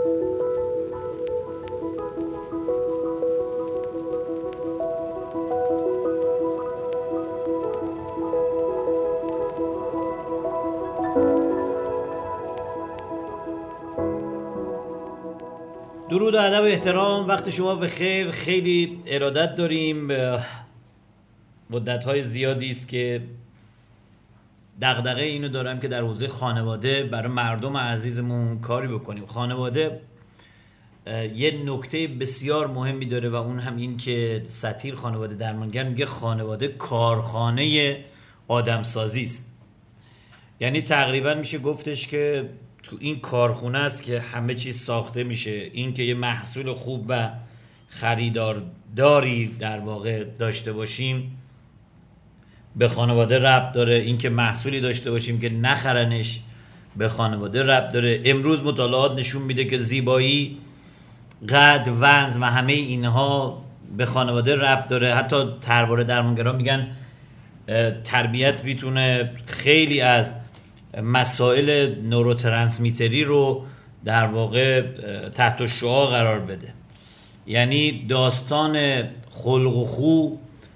درود و ادب و احترام، وقت شما بخیر. خیلی ارادت داریم. مدت‌های زیادی است که دغدغه اینو دارم که در حوزه خانواده برای مردم عزیزمون کاری بکنیم. خانواده یه نکته بسیار مهمی داره و اون هم این که سطیر خانواده درمانگر میگه خانواده کارخانه آدمسازی است. یعنی تقریبا میشه گفتش که تو این کارخونه است که همه چیز ساخته میشه. این که یه محصول خوب و خریدارداری در واقع داشته باشیم به خانواده ربط داره. این که محصولی داشته باشیم که نخرنش به خانواده ربط داره. امروز مطالعات نشون میده که زیبایی، قد، وزن و همه اینها به خانواده ربط داره. حتی ترواره درمانگران میگن تربیت میتونه خیلی از مسائل نوروترانسمیتری رو در واقع تحت شعاع قرار بده. یعنی داستان خلق و خو،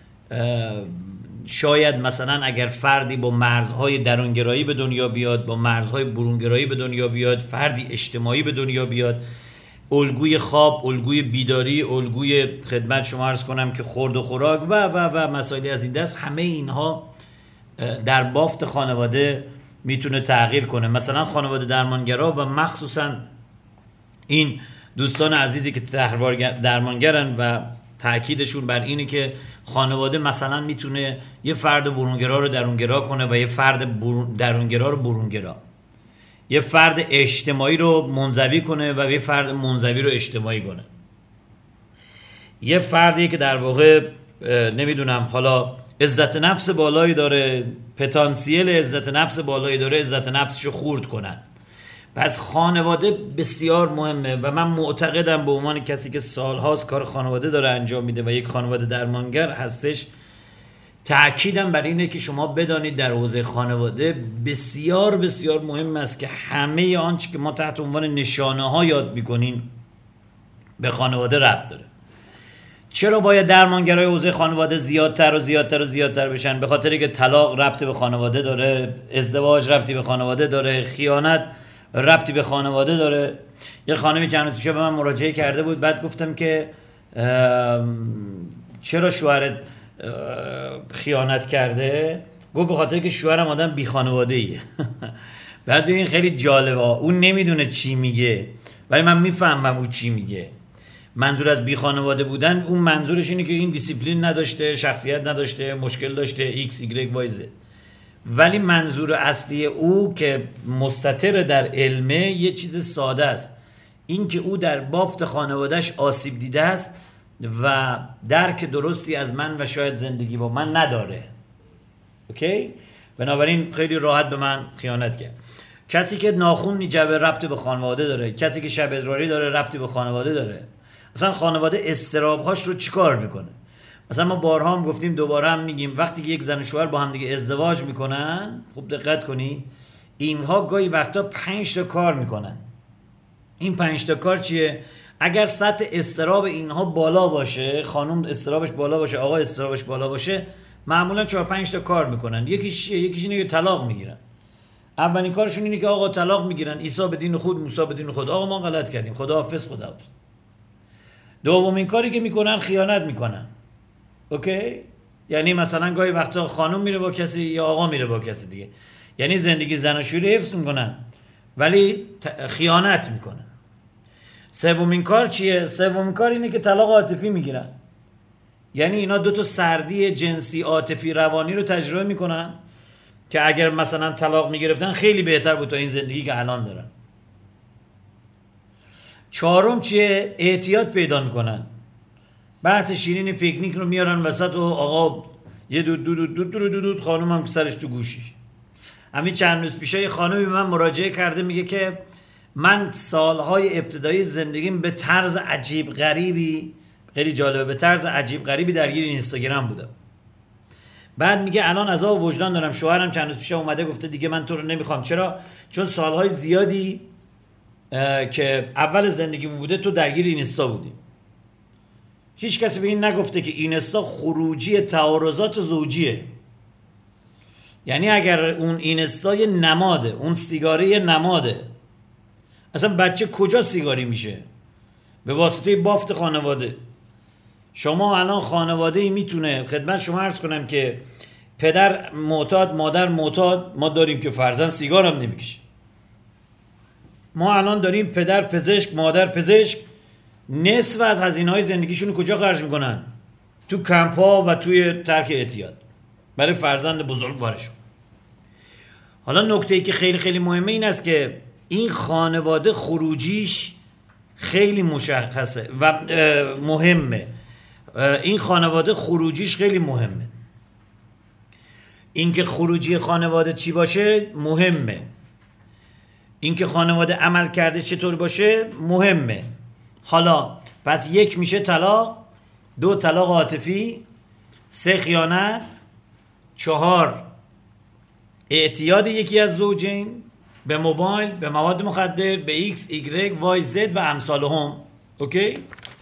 شاید مثلا اگر فردی با مرزهای درونگرایی به دنیا بیاد، با مرزهای برونگرایی به دنیا بیاد، فردی اجتماعی به دنیا بیاد، الگوی خواب، الگوی بیداری، الگوی خدمت شما عرض کنم که خورد و خوراک و مسائلی از این دست، همه اینها در بافت خانواده میتونه تغییر کنه. مثلا خانواده درمانگرا و مخصوصا این دوستان عزیزی که درمانگرن و تأکیدشون بر اینه که خانواده مثلا میتونه یه فرد برونگرا رو درونگرا کنه و یه فرد درونگرا رو برونگرا، یه فرد اجتماعی رو منزوی کنه و یه فرد منزوی رو اجتماعی کنه. یه فردی که در واقع نمیدونم حالا عزت نفس بالایی داره، پتانسیل عزت نفس بالایی داره، عزت نفسشو خورد کنن. پس خانواده بسیار مهمه و من معتقدم به عنوان کسی که سالهاست کار خانواده داره انجام میده و یک خانواده درمانگر هستش، تأکیدم بر اینه که شما بدانید در حوزه خانواده بسیار بسیار مهم است که همه آنچه که ما تحت عنوان نشانه ها یاد میکنیم به خانواده ربط داره. چرا باید درمانگرای حوزه خانواده زیادتر و زیادتر و زیادتر بشن؟ به خاطری که طلاق ربطی به خانواده داره، ازدواج ربطی به خانواده داره، خیانت ربطی به خانواده داره. یه خانمی چند روز پیش به من مراجعه کرده بود، بعد گفتم که چرا شوهرت خیانت کرده؟ گفت به خاطر که شوهرم آدم بی خانواده ایه. بعد ببین خیلی جالبه، اون نمیدونه چی میگه ولی من میفهمم اون چی میگه. منظور از بی خانواده بودن اون منظورش اینه که این دیسیپلین نداشته، شخصیت نداشته، مشکل داشته x y z. ولی منظور اصلی او که مستتر در علمه یه چیز ساده است، این که او در بافت خانوادهش آسیب دیده است و درک درستی از من و شاید زندگی با من نداره. اوکی؟ بنابراین خیلی راحت به من خیانت کرد. کسی که ناخون میجبه ربطی به خانواده داره، کسی که شب ادراری داره ربطی به خانواده داره. مثلا خانواده استرابهاش رو چیکار میکنه؟ مثلا ما بارها هم گفتیم، دوباره هم میگیم، وقتی که یک زن و شوهر با هم دیگه ازدواج میکنن، خوب دقت کنید، اینها گاهی وقتا 5 تا کار میکنن. این 5 تا کار چیه؟ اگر سطح استراب اینها بالا باشه، خانم استرابش بالا باشه، آقا استرابش بالا باشه، معمولا 4-5 تا کار میکنن. یکیش اینه که طلاق میگیرن. اولین کارشون اینه که آقا طلاق میگیرن، عیسی به دین خود، موسی به دین خود، آقا ما غلط کردیم، خداحافظ خداحافظ. دومین کاری که میکنن خیانت میکنن. اوکی؟ یعنی مثلا گاهی وقتا خانم میره با کسی یا آقا میره با کسی دیگه، یعنی زندگی زن و شوهری حفظ میکنن ولی خیانت میکنن. سومین کار چیه؟ سومین کار اینه که طلاق عاطفی میگیرن. یعنی اینا 2 تا سردی جنسی عاطفی روانی رو تجربه میکنن که اگر مثلا طلاق میگرفتن خیلی بهتر بود تا این زندگی که الان دارن. 4م چیه؟ اعتیاد پیدا میکنن. بحث شیرین پیکنیک رو میارن وسط و آقا یه دود خانم هم سرش تو گوشیش. همین چند روز پیش یه خانمی به من مراجعه کرده، میگه که من سالهای ابتدایی زندگیم به طرز عجیب غریبی، خیلی جالبه، به طرز عجیب غریبی درگیر اینستاگرام بودم. بعد میگه الان عذاب وجدان دارم. شوهرم چند روز پیش اومده گفته دیگه من تو رو نمیخوام. چرا؟ چون سالهای زیادی که اول زندگیمون بوده تو درگیر اینستا بودی. هیچ کسی به این نگفته که اینستا خروجی تعارضات زوجیه. یعنی اگر اون اینستا یه نماده، اون سیگاره یه نماده، اصلا بچه کجا سیگاری میشه؟ به واسطه بافت خانواده. شما الان خانواده ای میتونه خدمت شما عرض کنم که پدر معتاد، مادر معتاد، ما داریم که فرزند سیگار هم نمیکشه. ما الان داریم پدر پزشک، مادر پزشک، نصف از هزینه‌های زندگیشون کجا خرج میکنن؟ تو کمپ ها و توی ترک اعتیاد برای فرزند بزرگوارشون. حالا نکته ای که خیلی خیلی مهمه این است که این خانواده خروجیش خیلی مشخصه و مهمه. این خانواده خروجیش خیلی مهمه. اینکه خروجی خانواده چی باشه مهمه. اینکه خانواده عمل کرده چطور باشه مهمه. حالا پس 1 میشه طلاق، 2 طلاق عاطفی، 3 خیانت، 4 اعتیاد یکی از زوجین به موبایل، به مواد مخدر، به ایکس، ایگرگ، وای، زد و امثالهم. اوکی؟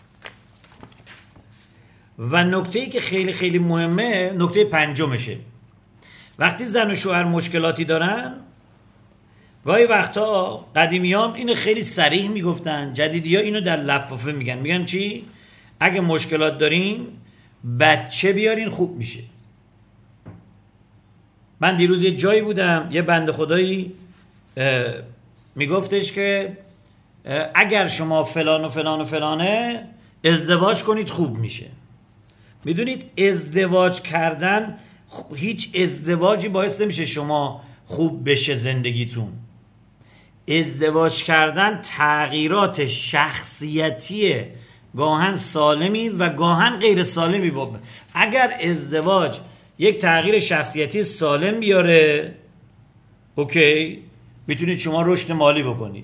و نکته‌ای که خیلی خیلی مهمه، نکته 5مشه. وقتی زن و شوهر مشکلاتی دارن، گاهی وقتا قدیمیام اینو خیلی صریح میگفتن، جدیدی‌ها اینو در لفافه میگن چی؟ اگه مشکلات دارین بچه بیارین خوب میشه. من دیروز یه جایی بودم، یه بنده خدایی میگفتش که اگر شما فلان و فلان و فلانه ازدواج کنید خوب میشه. میدونید ازدواج کردن، هیچ ازدواجی باعث نمیشه شما خوب بشه زندگیتون. ازدواج کردن تغییرات شخصیتی گاهن سالمی و گاهن غیر سالمی بود. اگر ازدواج یک تغییر شخصیتی سالم بیاره، اوکی، میتونید شما رشد مالی بکنید.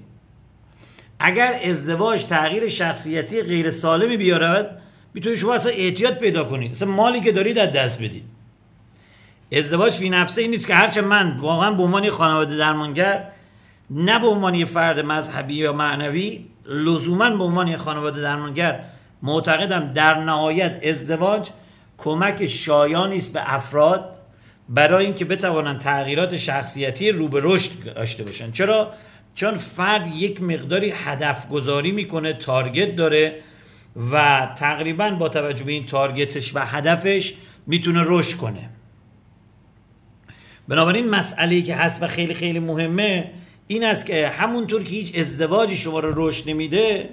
اگر ازدواج تغییر شخصیتی غیر سالمی بیاره، میتونید شما اصلا اعتیاد پیدا کنید، اصلا مالی که دارید از دست بدید. ازدواج فی نفسه این نیست که هرچه من واقعا به عنوان خانواده درمانگر، نه به عنوان فرد مذهبی یا معنوی، لزوما به عنوان خانواده درمانگر معتقدم در نهایت ازدواج کمک شایانی است به افراد برای اینکه بتوانند تغییرات شخصیتی رو به رشد داشته باشن. چرا؟ چون فرد یک مقداری هدف گذاری میکنه، تارگت داره و تقریبا با توجه به این تارگتش و هدفش میتونه رشد کنه. بنابراین مسئله‌ای که هست و خیلی خیلی مهمه این است که همونطور که هیچ ازدواجی شما رو رشد نمیده،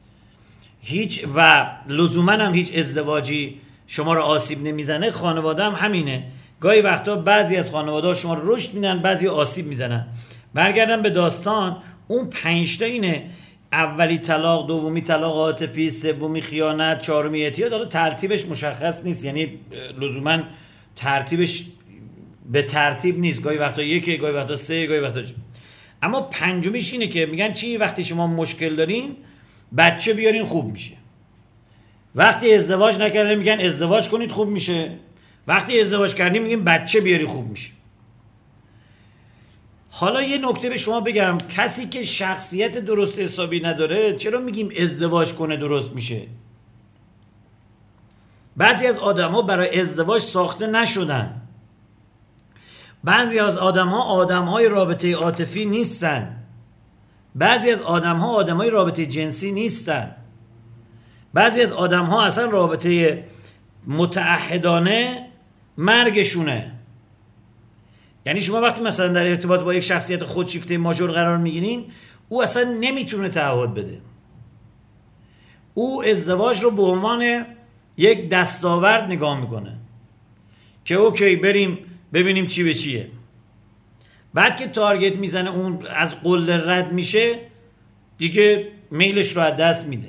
هیچ و لزوما هم هیچ ازدواجی شما رو آسیب نمیزنه، خانواده هم همینه. گاهی وقتا بعضی از خانواده شما رو رشد میدن، بعضی آسیب میزنن. برگردم به داستان، اون 5 تا اینه: اولی طلاق، دومی طلاق عاطفی، سومی خیانت، 4می اعتیاد. حالا ترتیبش مشخص نیست، یعنی لزوما ترتیبش به ترتیب نیست، گاهی وقتا 1، گاهی وقتا 3، گاهی وقتا 4. اما 5میش اینه که میگن چی؟ وقتی شما مشکل دارین بچه بیارین خوب میشه. وقتی ازدواج نکردین میگن ازدواج کنید خوب میشه. وقتی ازدواج کردین میگن بچه بیاری خوب میشه. حالا یه نکته به شما بگم، کسی که شخصیت درست حسابی نداره چرا میگیم ازدواج کنه درست میشه؟ بعضی از آدم‌ها برای ازدواج ساخته نشدن. بعضی از آدم‌های رابطه عاطفی نیستن. بعضی از آدم‌های رابطه جنسی نیستن. بعضی از آدم‌ها اصلا رابطه متعهدانه مرگشونه. یعنی شما وقتی مثلا در ارتباط با یک شخصیت خودشیفته ماژور قرار میگیرین، او اصلا نمیتونه تعهد بده. او ازدواج رو به عنوان یک دستاورد نگاه میکنه که اوکی بریم ببینیم چی به چیه. بعد که تارگت میزنه، اون از قله رد میشه، دیگه میلش رو از دست میده.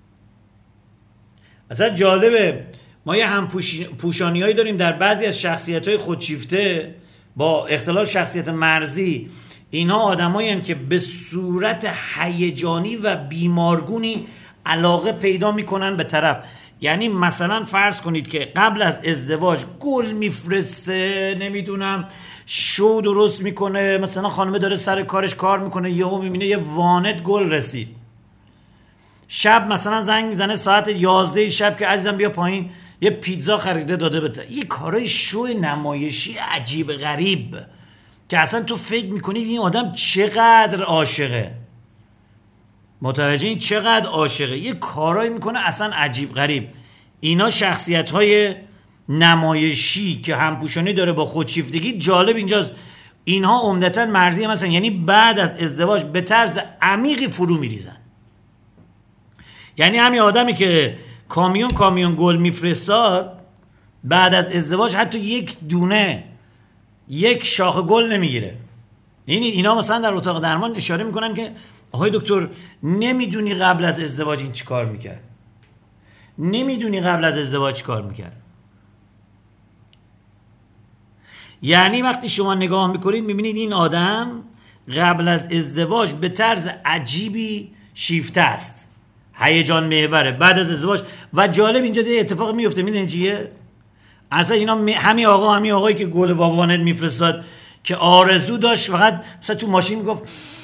اصلا جالبه، ما یه هم پوشانی هایی داریم در بعضی از شخصیت های خودشیفته با اختلال شخصیت مرزی. اینا آدمایی هستند که به صورت هیجانی و بیمارگونی علاقه پیدا میکنن به طرف. یعنی مثلا فرض کنید که قبل از ازدواج گل میفرسته، نمیدونم شو درست میکنه، مثلا خانمه داره سر کارش کار میکنه، یهو میبینه یه وانت گل رسید، شب مثلا زنگ میزنه ساعت 11 شب که عزیزم بیا پایین یه پیتزا خریده داده بده. این کارای شو نمایشی عجیب غریب که اصلا تو فکر میکنی این آدم چقدر عاشقه، متوجه این چقدر عاشقه، یه کارایی میکنه اصلا عجیب غریب. اینا شخصیت های نمایشی که همپوشانی داره با خودشیفتگی. جالب اینجاست اینها عمدتا مرزی مثلا، یعنی بعد از ازدواج به طرز عمیقی فرو میریزن. یعنی همین آدمی که کامیون گل میفرستاد بعد از ازدواج حتی یک شاخه گل نمیگیره. یعنی اینا مثلا در اتاق درمان اشاره میکنن که آقای دکتر نمیدونی قبل از ازدواج این چی کار میکرد، نمیدونی قبل از ازدواج چی کار میکرد. یعنی وقتی شما نگاه میکنید میبینید این آدم قبل از ازدواج به طرز عجیبی شیفته است، هیجان محوره. بعد از ازدواج و جالب اینجا یه اتفاق میفته، میدونید چیه؟ اصلا اینا همین آقایی که گل وانت میفرستاد که آرزو داشت فقط مثلا تو ماشین میگفت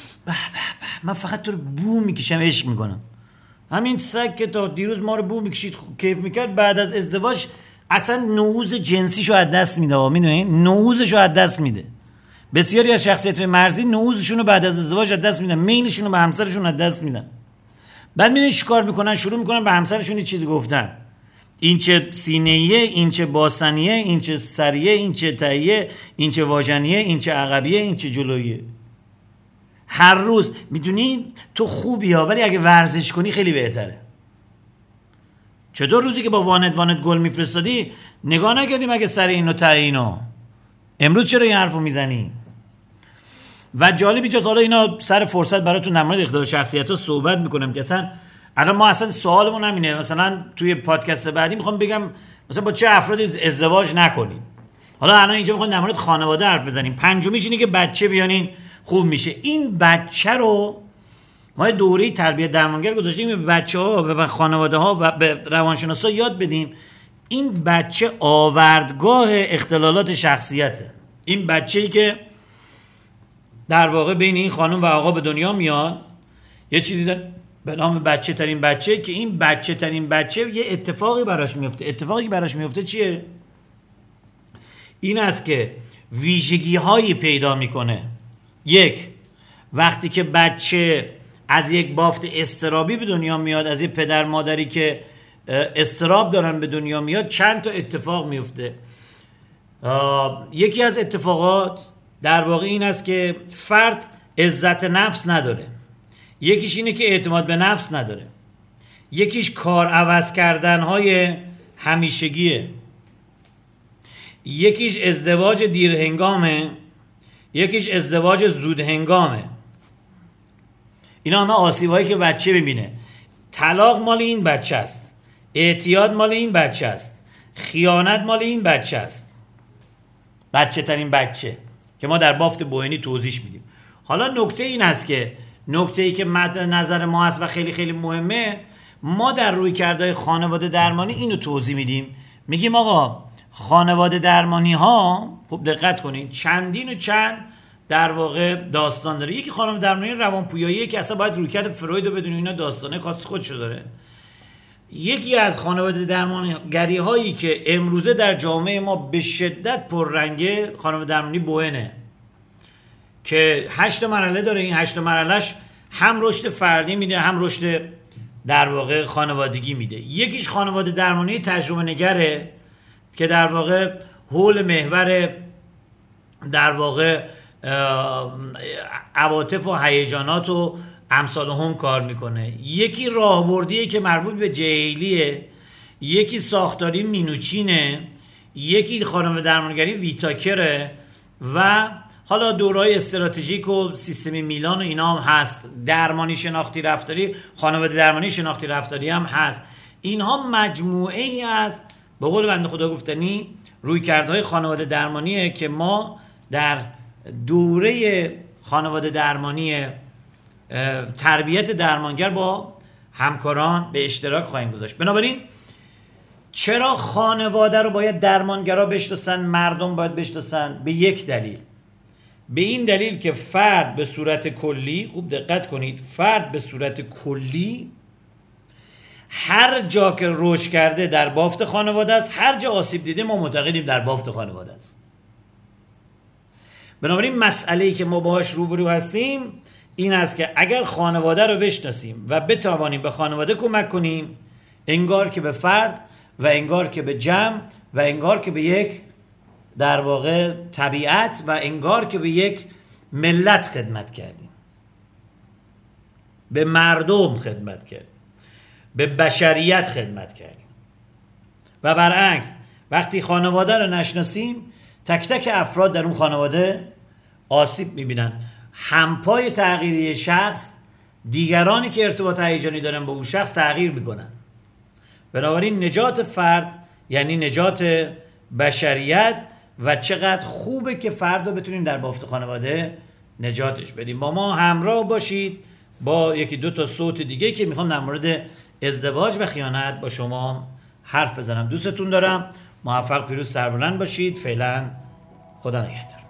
من فقط تو رو بو میکشم عشق میکنم. همین سگ که تا دیروز ما رو بو میکشید کیف میکرد، بعد از ازدواج اصلا نعوذ جنسیشو از دست میده. میدونید نعوذشو از دست میده. بسیاری از شخصیت مرزی نعوذشون رو بعد از ازدواج از دست میدن، میلشون رو به همسرشون از دست میدن. بعد میدونید چیکار میکنن؟ شروع میکنن به همسرشون یه چیزی گفتن، این چه سینه‌ایه، این چه باسنیه، این چه سریه، این چه تهیه، این چه واژنیه، این چه عقبیه، این چه جلویه. هر روز میدونید تو خوبی ها، ولی اگه ورزش کنی خیلی بهتره. چطور روزی که با وانت گل میفرستادی نگاه نکردیم اگه سر اینو ته اینو، امروز چرا این حرفو میزنی؟ و جالب اینجاست، حالا اینا سر فرصت براتون در مورد اختلال شخصیت‌ها صحبت میکنم که اصلا الان ما اصلا سوالمون همینه. مثلا توی پادکست بعدی میخوام بگم مثلا با چه افرادی ازدواج نکنید. حالا الان اینجا میخوام در مورد خانواده حرف بزنیم. پنجمیش اینه که بچه بیانین خوب میشه. این بچه رو ما دوره تربیت درمانگر گذاشتیم به بچه‌ها و به خانواده‌ها و به روانشناسا یاد بدیم این بچه آوردگاه اختلالات شخصیته. این بچه‌ای که در واقع بین این خانم و آقا به دنیا میاد، یه چیزی به نام بچه ترین بچه، که این بچه ترین بچه یه اتفاقی براش میفته. اتفاقی براش میفته چیه؟ این است که ویژگی هایی پیدا میکنه. یک، وقتی که بچه از یک بافت اضطرابی به دنیا میاد، از یک پدر مادری که اضطراب دارن به دنیا میاد، چند تا اتفاق میفته. یکی از اتفاقات در واقع این است که فرد عزت نفس نداره. یکیش اینه که اعتماد به نفس نداره. یکیش کار عوض کردن های همیشگیه. یکیش ازدواج دیر هنگامه. یکیش ازدواج زود هنگامه. اینا همه آسیب هایی که بچه ببینه. طلاق مال این بچه است، اعتیاد مال این بچه است، خیانت مال این بچه است. بچه ترین بچه که ما در بافت بوینی توضیح میدیم. حالا نکته این است که نکته‌ای که مد نظر ما هست و خیلی خیلی مهمه، ما در رویکردهای خانواده درمانی اینو توضیح میدیم. میگیم آقا خانواده درمانی ها، خوب دقت کنین، چندین و چند در واقع داستان داره. یکی خانواده درمانی روانپویاییه که اصلا باید رویکرد فروید رو بدونیم، اینا داستانه خاص خودشو داره. یکی از خانواده درمانگری هایی که امروزه در جامعه ما به شدت پررنگه خانواده درمانی بوئنه که 8 مرحله داره. این 8 مرحلهش هم رشد فردی میده، هم رشد در واقع خانوادگی میده. یکیش خانواده درمانی تجربه نگره که در واقع حول محور در واقع عواطف و هیجانات و امثال هم کار میکنه. یکی راهبردیه که مربوط به جهیلیه. یکی ساختاری مینوچینه. یکی خانواده درمانگری ویتاکره و حالا دورهای استراتژیک و سیستم میلان و اینا هم هست. درمانی شناختی رفتاری، خانواده درمانی شناختی رفتاری هم هست. اینها مجموعه ای از به قول بنده خدا گفتنی رویکردهای خانواده درمانیه که ما در دوره خانواده درمانی تربیت درمانگر با همکاران به اشتراک خواهیم گذاشت. بنابراین چرا خانواده رو باید درمانگرا بشناسن، مردم باید بشناسن؟ به یک دلیل، به این دلیل که فرد به صورت کلی، خوب دقت کنید، فرد به صورت کلی هر جا که رشد کرده در بافت خانواده است، هر جا آسیب دیده ما معتقدیم در بافت خانواده است. بنابراین مسئله‌ای که ما باهاش روبرو هستیم این است که اگر خانواده رو بشناسیم و بتوانیم به خانواده کمک کنیم، انگار که به فرد و انگار که به جمع و انگار که به یک در واقع طبیعت و انگار که به یک ملت خدمت کردیم، به مردم خدمت کردیم، به بشریت خدمت کردیم. و برعکس وقتی خانواده رو نشناسیم، تک تک افراد در اون خانواده آسیب میبینن. همپای تغییری شخص دیگرانی که ارتباط هیجانی دارن با اون شخص تغییر میکنن. بنابراین نجات فرد یعنی نجات بشریت و چقدر خوبه که فرد رو بتونیم در بافت خانواده نجاتش بدیم. با ما همراه باشید با یکی دو تا صوت دیگه که میخوام در مورد ازدواج و خیانت با شما حرف بزنم. دوستتون دارم. موفق، پیروز، سربلند باشید. فعلا خدا نگهدار.